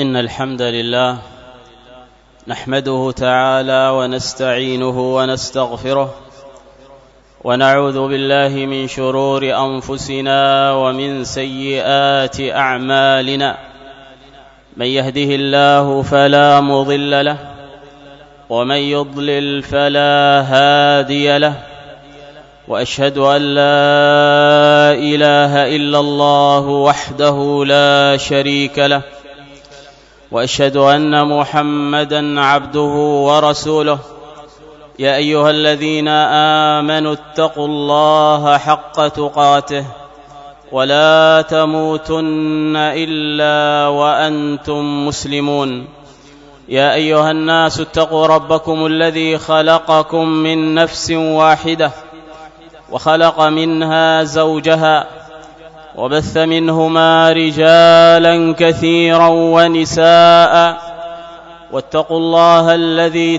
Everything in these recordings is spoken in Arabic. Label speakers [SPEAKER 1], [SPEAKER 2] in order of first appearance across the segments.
[SPEAKER 1] إن الحمد لله نحمده تعالى ونستعينه ونستغفره ونعوذ بالله من شرور أنفسنا ومن سيئات أعمالنا. من يهده الله فلا مضل له ومن يضلل فلا هادي له، وأشهد أن لا إله إلا الله وحده لا شريك له، وأشهد أن محمدًا عبده ورسوله. يا أيها الذين آمنوا اتقوا الله حق تقاته ولا تموتن إلا وأنتم مسلمون. يا أيها الناس اتقوا ربكم الذي خلقكم من نفس واحدة وخلق منها زوجها وبث منهما رجالا كثيرا ونساء، واتقوا الله الذي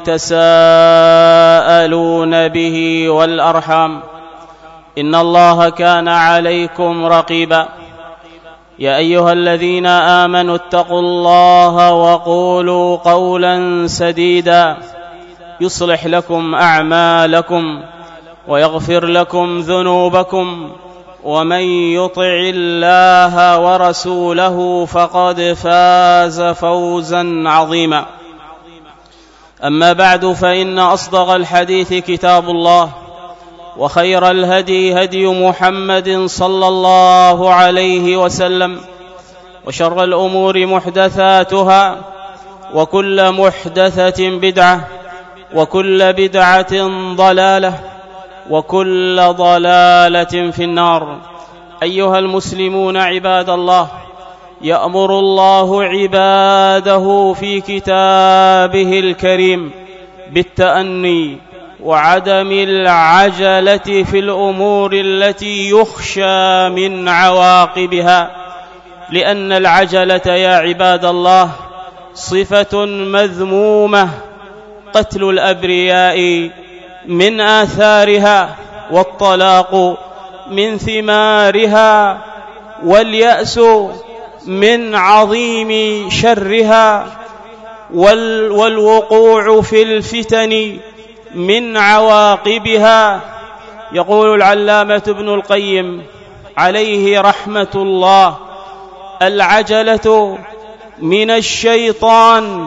[SPEAKER 1] تساءلون به والأرحام، إن الله كان عليكم رقيبا. يا أيها الذين آمنوا اتقوا الله وقولوا قولا سديدا يصلح لكم أعمالكم ويغفر لكم ذنوبكم، ومن يطع الله ورسوله فقد فاز فوزا عظيما. أما بعد، فإن أصدق الحديث كتاب الله، وخير الهدي هدي محمد صلى الله عليه وسلم، وشر الأمور محدثاتها، وكل محدثة بدعة، وكل بدعة ضلالة، وكل ضلالة في النار. أيها المسلمون عباد الله، يأمر الله عباده في كتابه الكريم بالتأني وعدم العجلة في الأمور التي يخشى من عواقبها، لأن العجلة يا عباد الله صفة مذمومة. قتل الأبرياء من آثارها، والطلاق من ثمارها، واليأس من عظيم شرها، والوقوع في الفتن من عواقبها. يقول العلامة ابن القيم عليه رحمة الله: العجلة من الشيطان،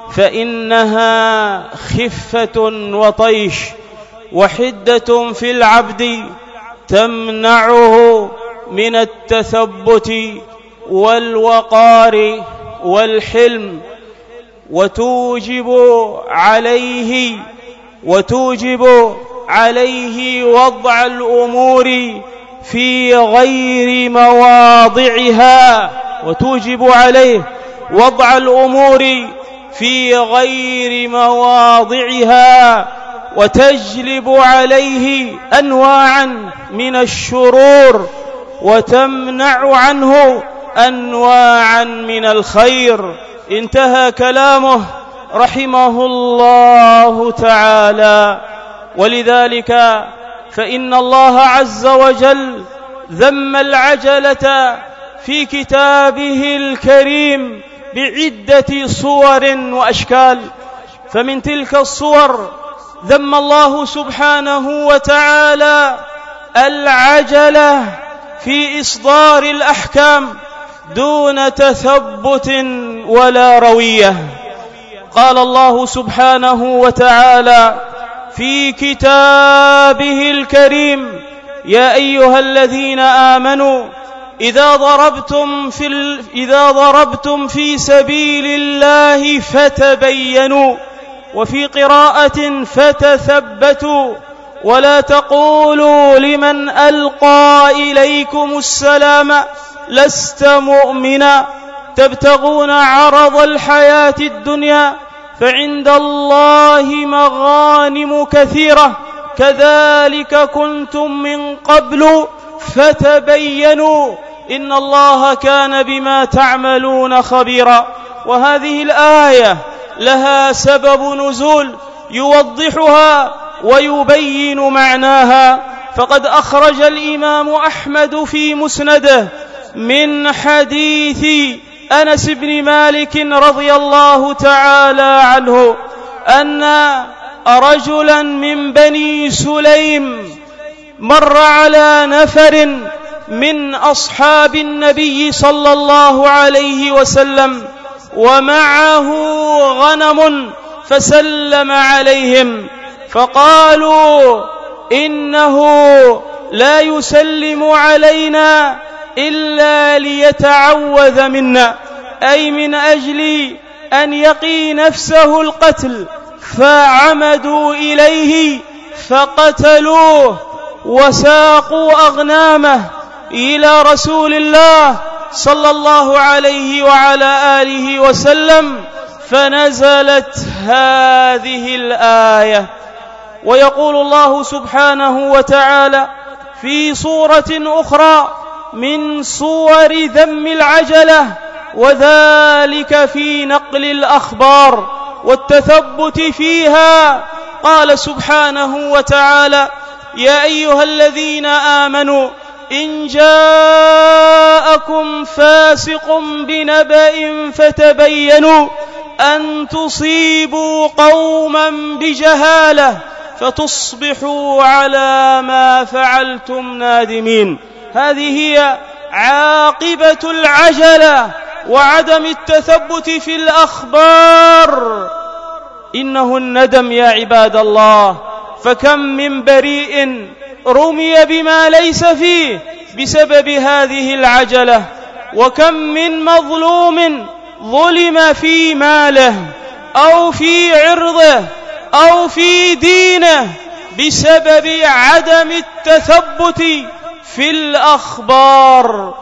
[SPEAKER 1] فإنها خفة وطيش وحدة في العبد تمنعه من التثبت والوقار والحلم، وتوجب عليه وضع الأمور في غير مواضعها، وتجلب عليه أنواعا من الشرور، وتمنع عنه أنواعا من الخير. انتهى كلامه رحمه الله تعالى. ولذلك فإن الله عز وجل ذم العجلة في كتابه الكريم بعدة صور وأشكال. فمن تلك الصور ذم الله سبحانه وتعالى العجلة في إصدار الأحكام دون تثبت ولا روية. قال الله سبحانه وتعالى في كتابه الكريم: يا أيها الذين آمنوا إذا ضربتم في سبيل الله فتبينوا، وفي قراءة فتثبتوا، ولا تقولوا لمن ألقى إليكم السلام لست مؤمنا تبتغون عرض الحياة الدنيا فعند الله مغانم كثيرة كذلك كنتم من قبل فتبينوا إن الله كان بما تعملون خبيرا. وهذه الآية لها سبب نزول يوضحها ويبين معناها. فقد أخرج الإمام أحمد في مسنده من حديث أنس بن مالك رضي الله تعالى عنه أن رجلا من بني سليم مر على نفر من أصحاب النبي صلى الله عليه وسلم ومعه غنم، فسلم عليهم فقالوا إنه لا يسلم علينا إلا ليتعوذ منا، أي من أجل أن يقي نفسه القتل، فعمدوا إليه فقتلوه وساقوا أغنامه إلى رسول الله صلى الله عليه وعلى آله وسلم، فنزلت هذه الآية. ويقول الله سبحانه وتعالى في سورة أخرى من صور ذم العجلة: وذلك في نقل الأخبار والتثبت فيها. قال سبحانه وتعالى: يا أيها الذين آمنوا إن جاءكم فاسق بنبأ فتبينوا أن تصيبوا قوما بجهالة فتصبحوا على ما فعلتم نادمين. هذه هي عاقبة العجلة وعدم التثبت في الأخبار، إنه الندم يا عباد الله. فكم من بريء رمي بما ليس فيه بسبب هذه العجلة، وكم من مظلوم ظلم في ماله أو في عرضه أو في دينه بسبب عدم التثبت في الأخبار.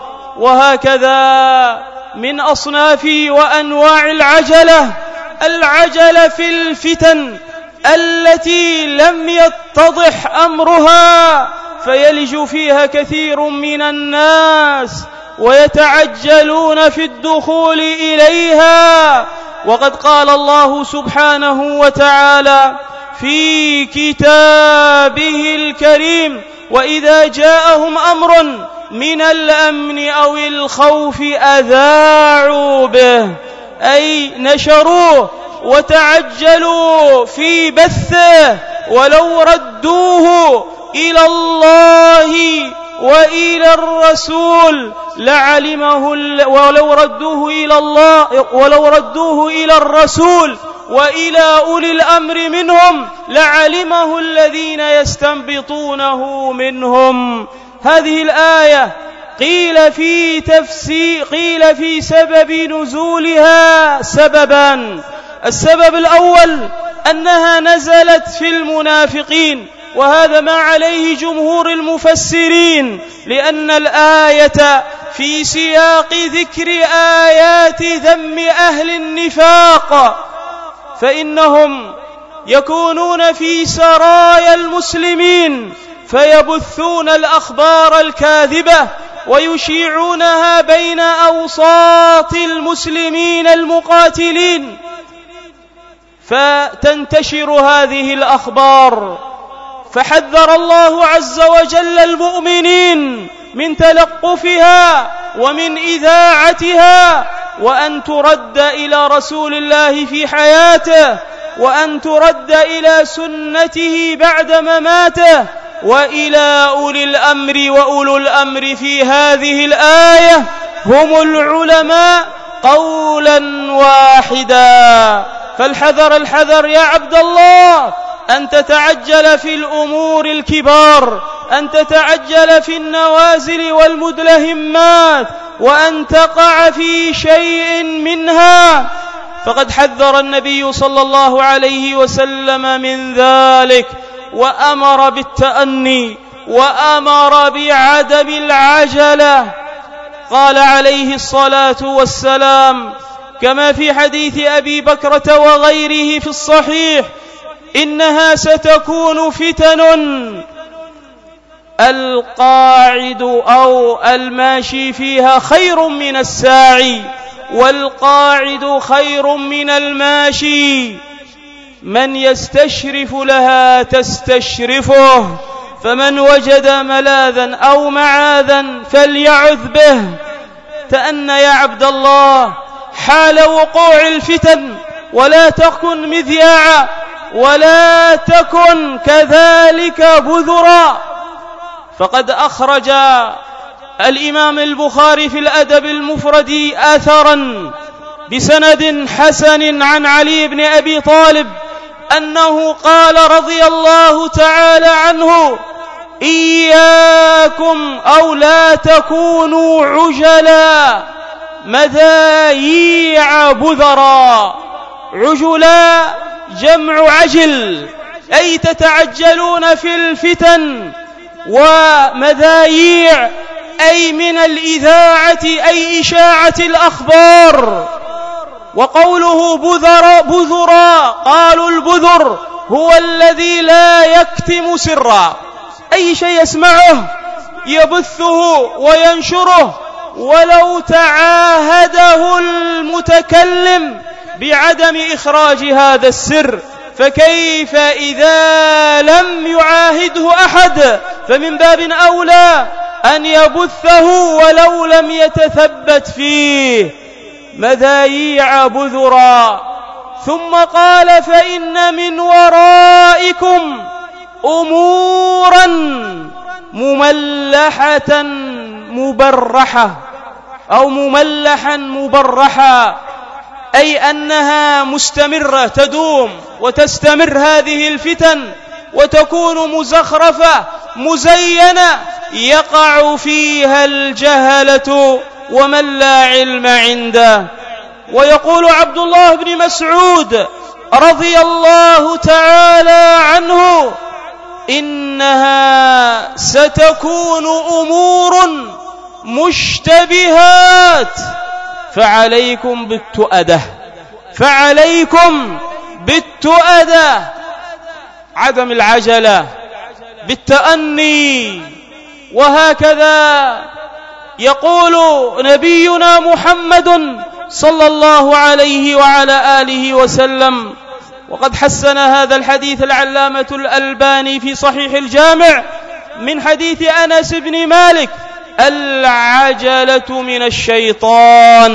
[SPEAKER 1] وهكذا من أصناف وأنواع العجلة في الفتن التي لم يتضح أمرها فيلج فيها كثير من الناس ويتعجلون في الدخول إليها. وقد قال الله سبحانه وتعالى في كتابه الكريم: وإذا جاءهم أمر من الأمن أو الخوف أذاعوا به، أي نشروه وتعجلوا في بثه، ولو ردوه إلى الله وإلى الرسول لعلمه، ولو ردوه إلى الرسول وإلى أولي الأمر منهم لعلمه الذين يستنبطونه منهم. هذه الآية قيل في سبب نزولها سببان. السبب الأول أنها نزلت في المنافقين، وهذا ما عليه جمهور المفسرين، لأن الآية في سياق ذكر آيات ذم أهل النفاق، فإنهم يكونون في سرايا المسلمين فيبثون الأخبار الكاذبة ويشيعونها بين أوساط المسلمين المقاتلين، فتنتشر هذه الأخبار. فحذر الله عز وجل المؤمنين من تلقفها ومن إذاعتها، وأن ترد إلى رسول الله في حياته، وأن ترد إلى سنته بعد مماته، وإلى أولي الأمر. وأولو الأمر في هذه الآية هم العلماء قولا واحدا. فالحذر يا عبد الله أن تتعجل في الأمور الكبار، أن تتعجل في النوازل والمدلهمات، وأن تقع في شيء منها، فقد حذر النبي صلى الله عليه وسلم من ذلك، وأمر بالتأني وأمر بعدم العجلة. قال عليه الصلاة والسلام كما في حديث أبي بكرة وغيره في الصحيح: إنها ستكون فتن القاعد أو الماشي فيها خير من الساعي، والقاعد خير من الماشي، من يستشرف لها تستشرفه، فمن وجد ملاذا أو معاذا فليعذ به، تأن يا عبد الله حال وقوع الفتن، ولا تكن مذياعا، ولا تكن كذلك بذرا. فقد أخرج الإمام البخاري في الأدب المفرد آثرا بسند حسن عن علي بن أبي طالب أنه قال رضي الله تعالى عنه: إياكم أو لا تكونوا عجلا مذاييع بذرا. عجلا جمع عجل، أي تتعجلون في الفتن، ومذاييع أي من الإذاعة أي إشاعة الأخبار. وقوله بذرا قالوا البذر هو الذي لا يكتم سرا، أي شيء يسمعه يبثه وينشره ولو تعاهده المتكلم بعدم إخراج هذا السر، فكيف إذا لم يعاهده أحد؟ فمن باب أولى أن يبثه ولو لم يتثبت فيه. مذاييع بذرا. ثم قال: فإن من ورائكم أمورا مملحة مبرحة، أو مملحا مبرحا، أي أنها مستمرة تدوم وتستمر هذه الفتن وتكون مزخرفة مزينة يقع فيها الجهلة ومن لا علم عنده. ويقول عبد الله بن مسعود رضي الله تعالى عنه: إنها ستكون أمور مشتبهات فعليكم بالتؤدة، فعليكم بالتؤدة، عدم العجلة، بالتأني. وهكذا يقول نبينا محمد صلى الله عليه وعلى آله وسلم، وقد حسن هذا الحديث العلامة الألباني في صحيح الجامع من حديث أنس بن مالك: العجلة من الشيطان،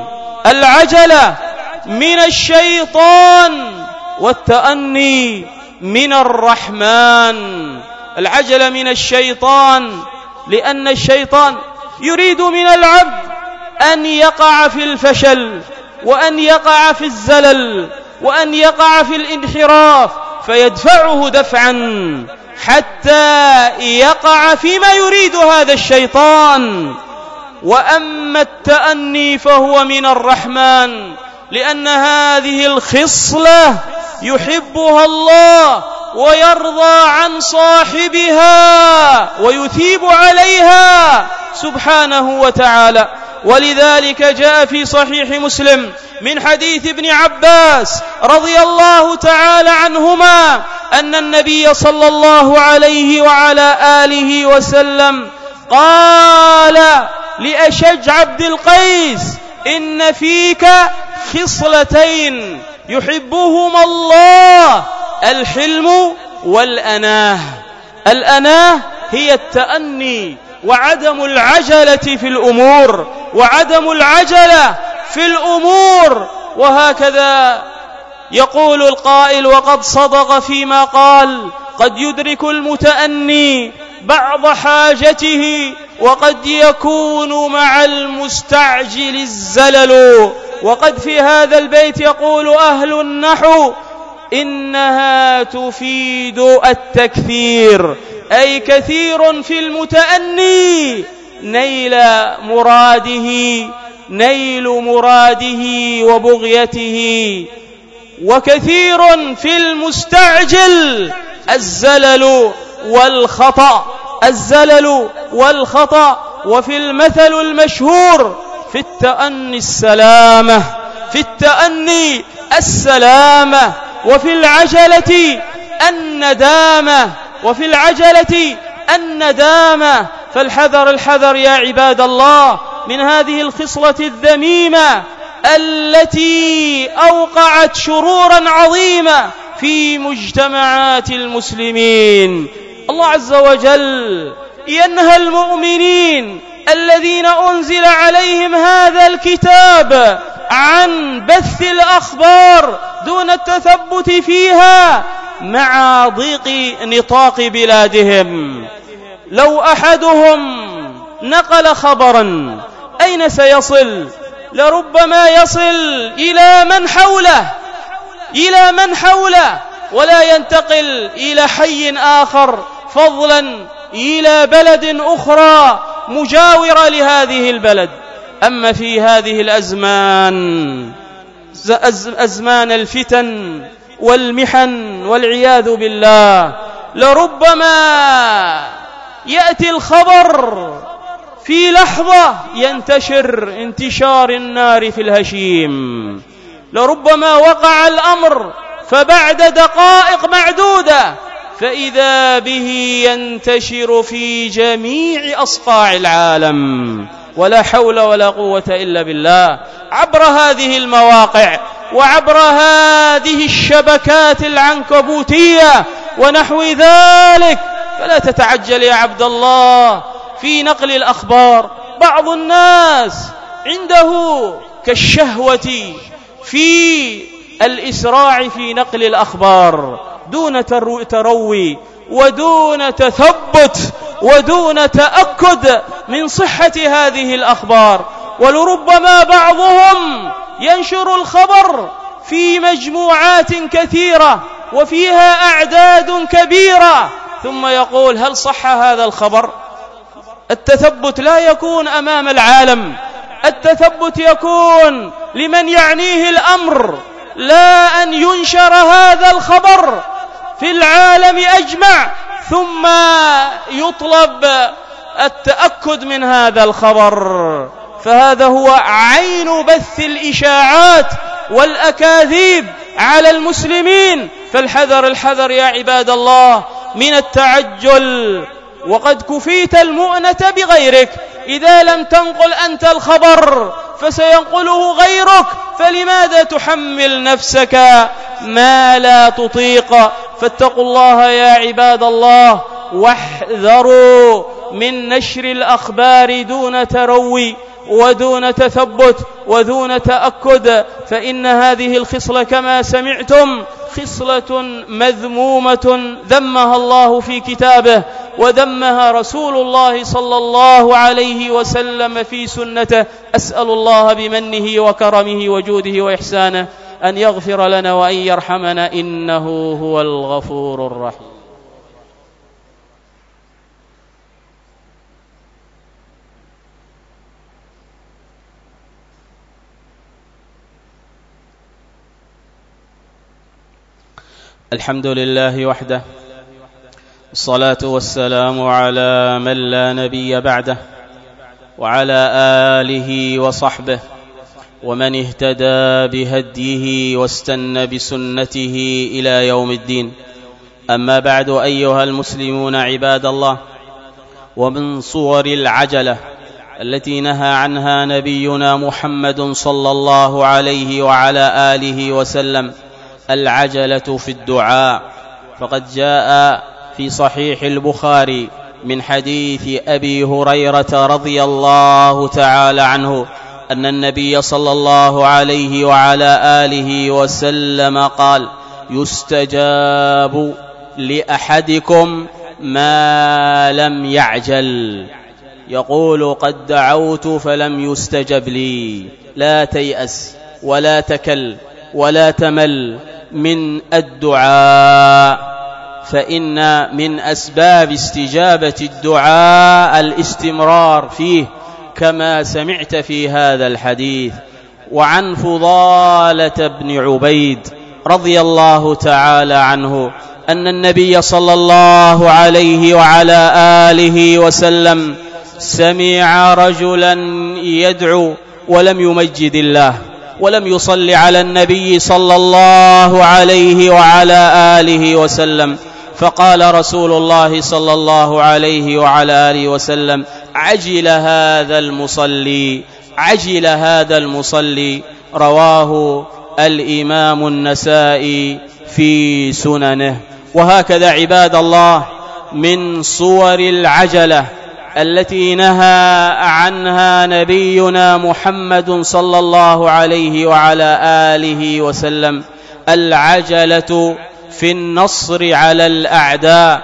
[SPEAKER 1] العجلة من الشيطان، والتأني من الرحمن. العجلة من الشيطان، لأن الشيطان يريد من العبد أن يقع في الفشل، وأن يقع في الزلل، وأن يقع في الانحراف، فيدفعه دفعا حتى يقع فيما يريد هذا الشيطان. وأما التأني فهو من الرحمن، لأن هذه الخصلة يحبها الله ويرضى عن صاحبها ويثيب عليها سبحانه وتعالى. ولذلك جاء في صحيح مسلم من حديث ابن عباس رضي الله تعالى عنهما أن النبي صلى الله عليه وعلى آله وسلم قال لأشج عبد القيس: إن فيك خصلتين يحبهما الله، الحلم والأناه. الأناه هي التأني وعدم العجلة في الأمور، وعدم العجلة في الأمور. وهكذا يقول القائل وقد صدق فيما قال: قد يدرك المتأني بعض حاجته، وقد يكون مع المستعجل الزلل. وقد في هذا البيت يقول أهل النحو: إنها تفيد التكثير، أي كثير في المتأني نيل مراده وبغيته، وكثير في المستعجل الزلل والخطأ. وفي المثل المشهور: في التأني السلامة، وفي العجلة الندامة. فالحذر يا عباد الله من هذه الخصلة الذميمة التي أوقعت شرورا عظيمة في مجتمعات المسلمين. الله عز وجل ينهى المؤمنين الذين أنزل عليهم هذا الكتاب عن بث الأخبار دون التثبت فيها مع ضيق نطاق بلادهم. لو أحدهم نقل خبرا أين سيصل؟ لربما يصل إلى من حوله ولا ينتقل إلى حي آخر، فضلا إلى بلد أخرى مجاورة لهذه البلد. أما في هذه الأزمان، أزمان الفتن والمحن والعياذ بالله، لربما يأتي الخبر في لحظة ينتشر انتشار النار في الهشيم، لربما وقع الأمر فبعد دقائق معدودة فإذا به ينتشر في جميع أصقاع العالم، ولا حول ولا قوة إلا بالله. عبر هذه المواقع وعبر هذه الشبكات العنكبوتية ونحو ذلك، فلا تتعجل يا عبد الله في نقل الأخبار. بعض الناس عنده كالشهوة في الإسراع في نقل الأخبار دون تروي ودون تثبت ودون تأكد من صحة هذه الأخبار. ولربما بعضهم ينشر الخبر في مجموعات كثيرة وفيها أعداد كبيرة ثم يقول هل صح هذا الخبر؟ التثبت لا يكون أمام العالم، التثبت يكون لمن يعنيه الأمر، لا أن ينشر هذا الخبر في العالم أجمع ثم يطلب التأكد من هذا الخبر. فهذا هو عين بث الإشاعات والأكاذيب على المسلمين. فالحذر الحذر يا عباد الله من التعجل، وقد كفيت المؤنة بغيرك. إذا لم تنقل أنت الخبر فسينقله غيرك، فلماذا تحمل نفسك ما لا تطيق؟ فاتقوا الله يا عباد الله، واحذروا من نشر الأخبار دون تروي ودون تثبت ودون تأكد، فإن هذه الخصلة كما سمعتم خصلة مذمومة ذمها الله في كتابه، وذمها رسول الله صلى الله عليه وسلم في سنته. أسأل الله بمنه وكرمه وجوده وإحسانه أن يغفر لنا وأن يرحمنا، إنه هو الغفور الرحيم. الحمد لله وحده، الصلاة والسلام على من لا نبي بعده، وعلى آله وصحبه ومن اهتدى بهديه واستنى بسنته إلى يوم الدين. أما بعد، أيها المسلمون عباد الله، ومن صور العجلة التي نهى عنها نبينا محمد صلى الله عليه وعلى آله وسلم العجلة في الدعاء. فقد جاء في صحيح البخاري من حديث أبي هريرة رضي الله تعالى عنه أن النبي صلى الله عليه وعلى آله وسلم قال: يستجاب لأحدكم ما لم يعجل. يقول: قد دعوت فلم يستجب لي. لا تيأس ولا تكل ولا تمل من الدعاء، فإن من أسباب استجابة الدعاء الاستمرار فيه كما سمعت في هذا الحديث. وعن فضالة بن عبيد رضي الله تعالى عنه أن النبي صلى الله عليه وعلى آله وسلم سمع رجلا يدعو ولم يمجد الله ولم يصل على النبي صلى الله عليه وعلى آله وسلم، فقال رسول الله صلى الله عليه وعلى آله وسلم: عجل هذا المصلي. رواه الإمام النسائي في سننه. وهكذا عباد الله من صور العجلة التي نهى عنها نبينا محمد صلى الله عليه وعلى آله وسلم: العجلة في النصر على الأعداء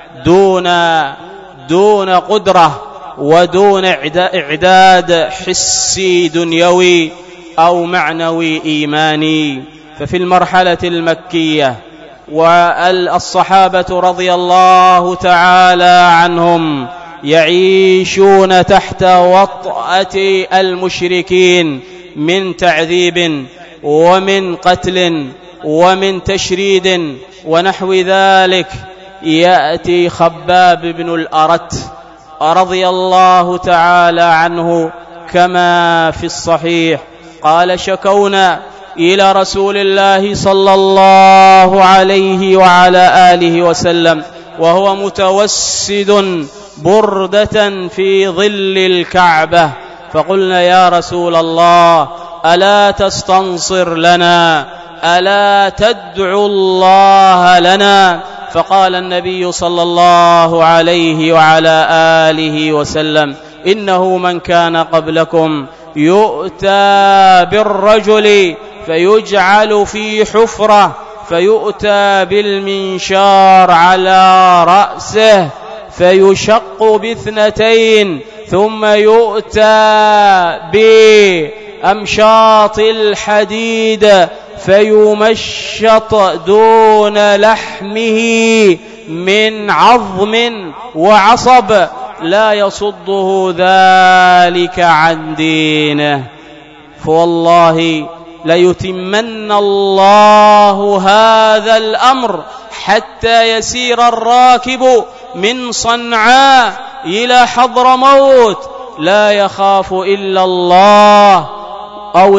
[SPEAKER 1] دون قدرة ودون إعداد حسي دنيوي أو معنوي إيماني. ففي المرحلة المكية والصحابة رضي الله تعالى عنهم يعيشون تحت وطأة المشركين من تعذيب ومن قتل ومن تشريد ونحو ذلك. يأتي خباب بن الأرت رضي الله تعالى عنه كما في الصحيح قال: شكونا إلى رسول الله صلى الله عليه وعلى آله وسلم وهو متوسد بردة في ظل الكعبة، فقلنا: يا رسول الله، ألا تستنصر لنا؟ ألا تدعو الله لنا؟ فقال النبي صلى الله عليه وعلى آله وسلم: إنه من كان قبلكم يؤتى بالرجل فيجعل في حفرة فيؤتى بالمنشار على رأسه فيشق باثنتين ثم يؤتى بأمشاط الحديد فيمشط دون لحمه من عظم وعصب لا يصده ذلك عن دينه. فوالله ليتمن الله هذا الأمر حتى يسير الراكب من صنعاء إلى حضرموت لا يخاف إلا الله أو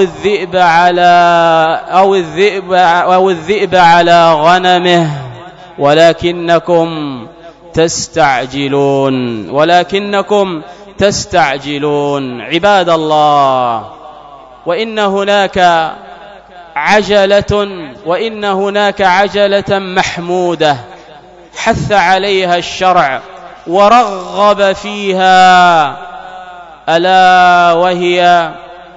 [SPEAKER 1] الذئب على غنمه، ولكنكم تستعجلون. عباد الله، وإن هناك عجلة محمودة حث عليها الشرع ورغب فيها، ألا وهي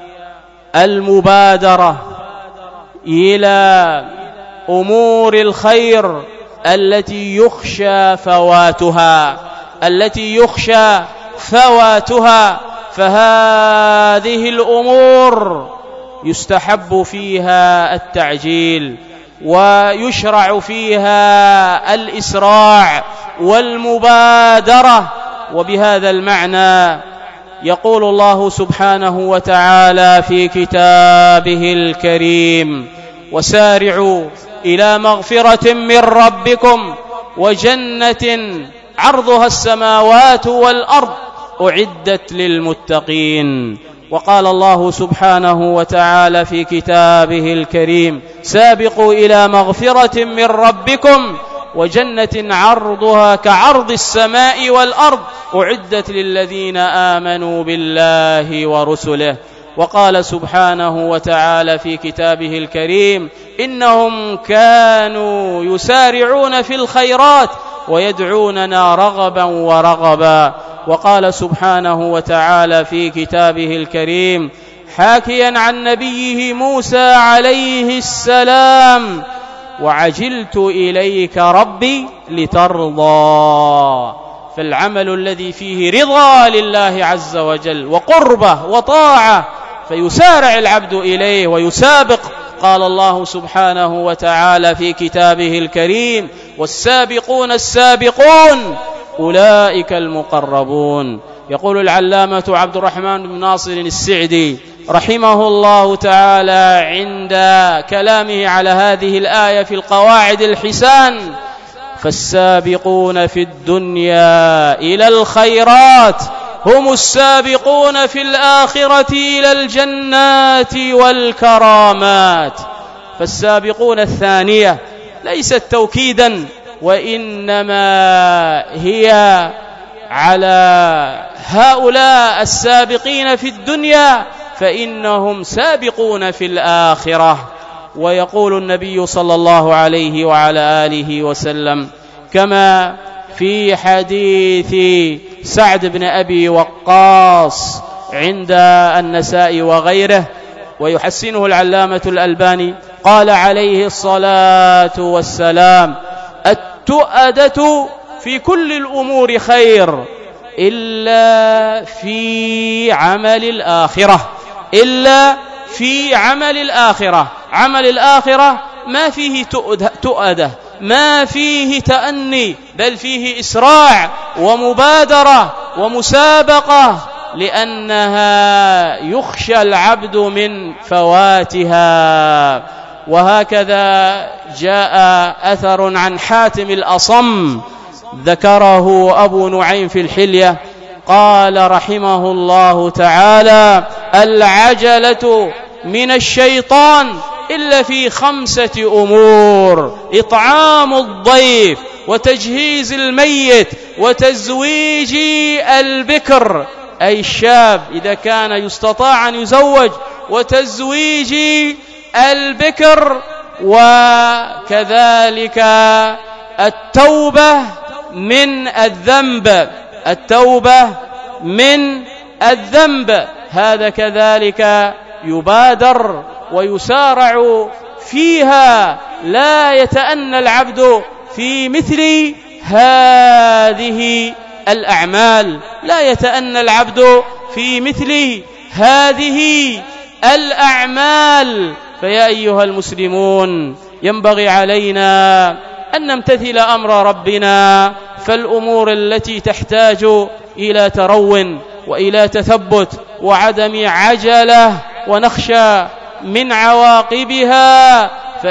[SPEAKER 1] المبادرة إلى أمور الخير التي يخشى فواتها. فهذه الأمور يستحب فيها التعجيل ويشرع فيها الإسراع والمبادرة. وبهذا المعنى يقول الله سبحانه وتعالى في كتابه الكريم: وسارعوا إلى مغفرة من ربكم وجنة عرضها السماوات والأرض أعدت للمتقين. وقال الله سبحانه وتعالى في كتابه الكريم: سابقوا إلى مغفرة من ربكم وجنة عرضها كعرض السماء والأرض أعدت للذين آمنوا بالله ورسله. وقال سبحانه وتعالى في كتابه الكريم: إنهم كانوا يسارعون في الخيرات ويدعوننا رغبا ورغبا. وقال سبحانه وتعالى في كتابه الكريم حاكيا عن نبيه موسى عليه السلام: وعجلت إليك ربي لترضى. فالعمل الذي فيه رضا لله عز وجل وقربة وطاعة فيسارع العبد إليه ويسابق. قال الله سبحانه وتعالى في كتابه الكريم: والسابقون السابقون أولئك المقربون. يقول العلامة عبد الرحمن بن ناصر السعدي رحمه الله تعالى عند كلامه على هذه الآية في القواعد الحسان: فالسابقون في الدنيا إلى الخيرات هم السابقون في الآخرة إلى الجنات والكرامات. فالسابقون الثانية ليست توكيدا، وإنما هي على هؤلاء السابقين في الدنيا فإنهم سابقون في الآخرة. ويقول النبي صلى الله عليه وعلى آله وسلم كما في حديث سعد بن أبي وقاص عند النسائي وغيره، ويحسنه العلامة الألباني، قال عليه الصلاة والسلام: التؤدة في كل الأمور خير إلا في عمل الآخرة، إلا في عمل الآخرة. عمل الآخرة ما فيه تؤدة، ما فيه تأني، بل فيه إسراع ومبادرة ومسابقة، لأنها يخشى العبد من فواتها. وهكذا جاء أثر عن حاتم الأصم ذكره أبو نعيم في الحلية، قال رحمه الله تعالى: العجلة من الشيطان إلا في 5 أمور: إطعام الضيف، وتجهيز الميت، وتزويج البكر أي الشاب إذا كان يستطاع أن يزوج، وتزويج البكر، وكذلك التوبة من الذنب، التوبة من الذنب. هذا كذلك يبادر ويسارع فيها، لا يتأنى العبد في مثل هذه الأعمال، لا يتأنى العبد في مثل هذه الأعمال. فيا أيها المسلمون، ينبغي علينا أن نمتثل أمر ربنا، فالأمور التي تحتاج إلى ترو وإلى تثبت وعدم عجلة ونخشى من عواقبها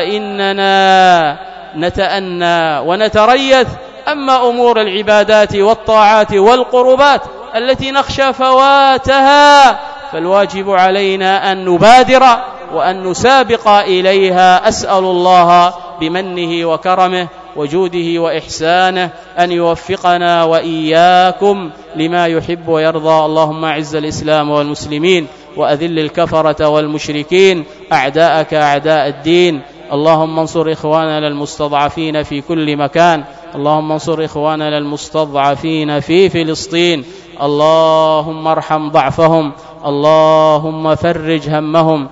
[SPEAKER 1] فإننا نتأنى ونتريث. أما أمور العبادات والطاعات والقربات التي نخشى فواتها فالواجب علينا أن نبادر وأن نسابق إليها. أسأل الله بمنه وكرمه وجوده وإحسانه أن يوفقنا وإياكم لما يحب ويرضى. اللهم أعز الإسلام والمسلمين، وأذل الكفرة والمشركين، أعداءك أعداء الدين. اللهم انصر إخواننا المستضعفين في كل مكان، اللهم انصر إخواننا المستضعفين في فلسطين، اللهم ارحم ضعفهم، اللهم فرج همهم،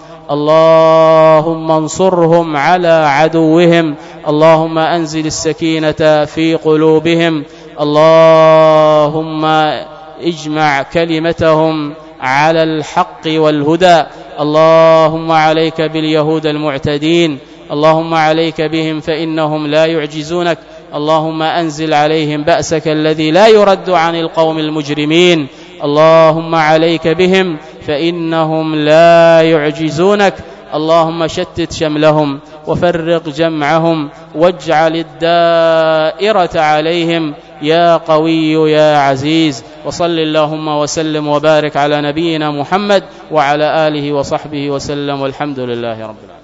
[SPEAKER 1] اللهم انصرهم على عدوهم، اللهم أنزل السكينة في قلوبهم، اللهم اجمع كلمتهم على الحق والهدى. اللهم عليك باليهود المعتدين، اللهم عليك بهم فإنهم لا يعجزونك، اللهم أنزل عليهم بأسك الذي لا يرد عن القوم المجرمين، اللهم عليك بهم فإنهم لا يعجزونك، اللهم شتت شملهم وفرق جمعهم واجعل الدائرة عليهم يا قوي يا عزيز. وصل اللهم وسلم وبارك على نبينا محمد وعلى آله وصحبه وسلم، والحمد لله رب العالمين.